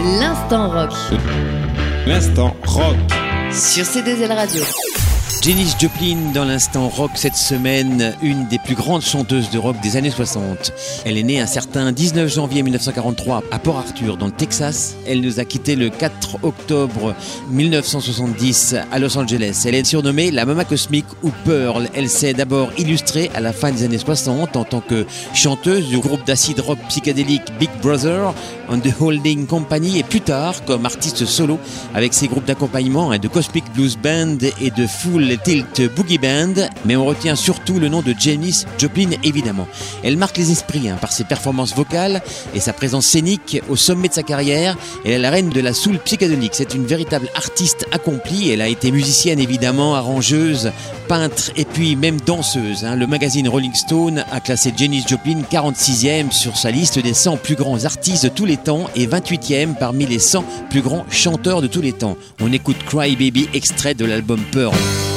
L'instant rock. L'instant rock. Sur C2L Radio. Janis Joplin dans l'instant rock cette semaine, une des plus grandes chanteuses de rock des années 60. Elle est née un certain 19 janvier 1943 à Port Arthur dans le Texas. Elle nous a quittés le 4 octobre 1970 à Los Angeles. Elle est surnommée la Mama Cosmic ou Pearl. Elle s'est d'abord illustrée à la fin des années 60 en tant que chanteuse du groupe d'acid rock psychédélique Big Brother and the Holding Company et plus tard comme artiste solo avec ses groupes d'accompagnement de Cosmic Blues Band et de Full Tilt Boogie Band, mais on retient surtout le nom de Janis Joplin évidemment. Elle marque les esprits par ses performances vocales et sa présence scénique au sommet de sa carrière. Elle est la reine de la soul psychédélique, c'est une véritable artiste accomplie. Elle a été musicienne évidemment, arrangeuse, peintre et puis même danseuse. Le magazine Rolling Stone a classé Janis Joplin 46e sur sa liste des 100 plus grands artistes de tous les temps et 28e parmi les 100 plus grands chanteurs de tous les temps. On écoute Cry Baby, extrait de l'album Pearl.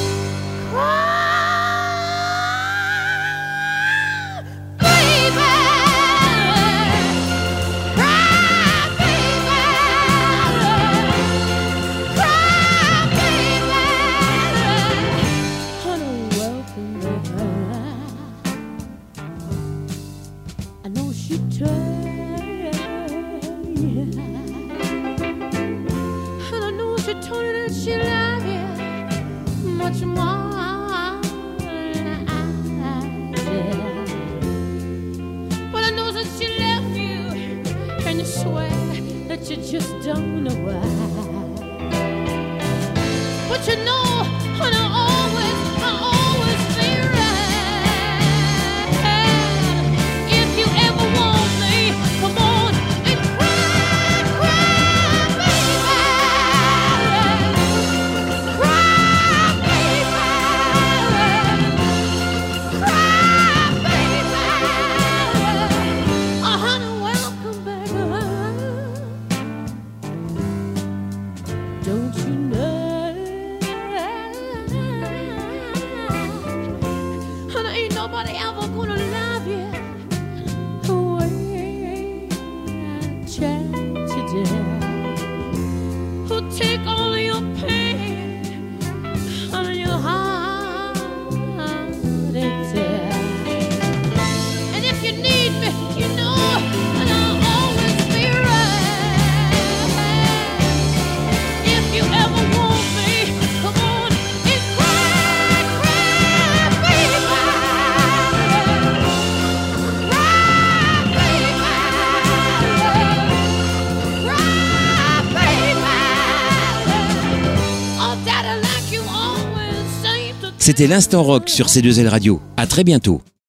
You just don't know why. But you know, and I always be right. If you ever want me, come on and cry, baby. Cry, baby. Cry, baby. Oh, honey, welcome back. Don't you know? And ain't nobody ever gonna love you the way I tried today. Who'll take all your pain and your heart and tear. And if you need me, you know, and I'll always be right. If you ever want me, come on and cry, baby. Cry, baby. Cry, baby. Oh, daddy, like you always seem to. C'était l'instant rock sur C2L Radio. À très bientôt.